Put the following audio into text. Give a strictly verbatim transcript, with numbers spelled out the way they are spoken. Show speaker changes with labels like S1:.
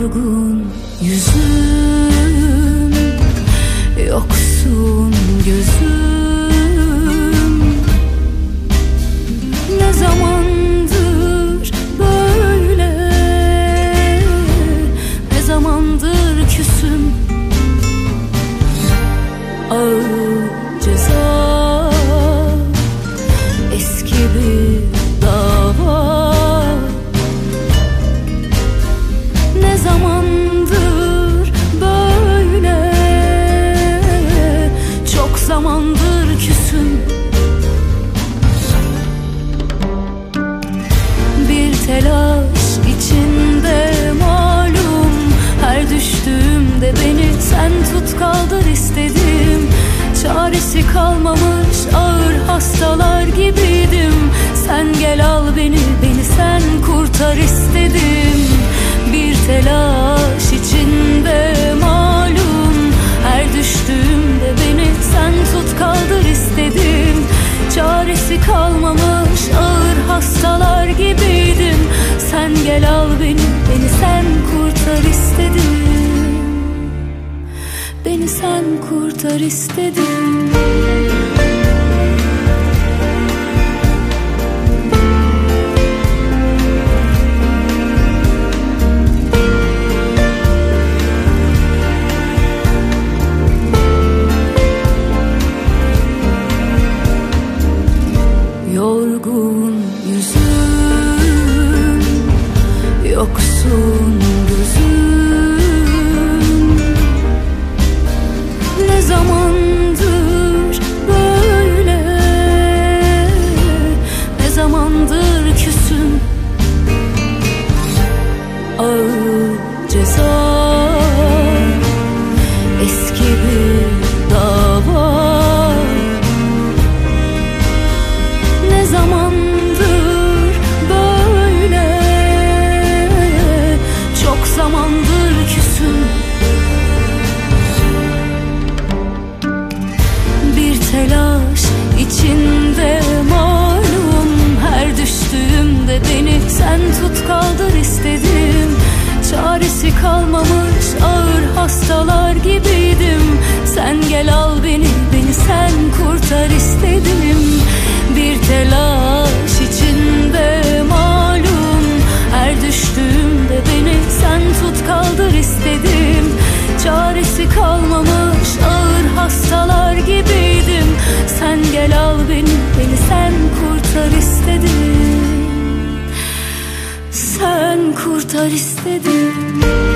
S1: Yorgun yüzüm, yoksun gözüm. Ne zamandır böyle, ne zamandır küsüm. Ağır ceza, eski bir dava. Ne zamandır böyle, çok zamandır küsüm. Bir telaş içinde malum, her düştüğümde beni sen tut kaldır istedim. Çaresi kalmamış ağır hastalar gibiydim. Sen gel al beni, beni sen kurtar istedim. Bir telaş içinde malum, her düştüğümde beni sen tut kaldır istedim. Çaresi kalmamış ağır hastalar gibiydim. Sen gel al beni, beni sen kurtar istedim. Beni sen kurtar istedim. Yorgun yüzüm, yoksun gözüm. Ne zamandır böyle, ne zamandır küsüm. Ağır ceza, eski bir dava. Ne zamandır böyle, çok zamandır küsüm. Bir telaş içinde malum, her düştüğümde beni sen tut kaldır istedim. Çaresi kalmamış ağır hastalar gibiydim. Sen gel al beni, beni sen kurtar istedim. Bir telaş içinde malum, her düştüğümde beni sen tut kaldır istedim. Çaresi kalmamış ağır hastalar gibiydim. Sen gel al beni, beni sen kurtar istedim. Sen kurtar istedim.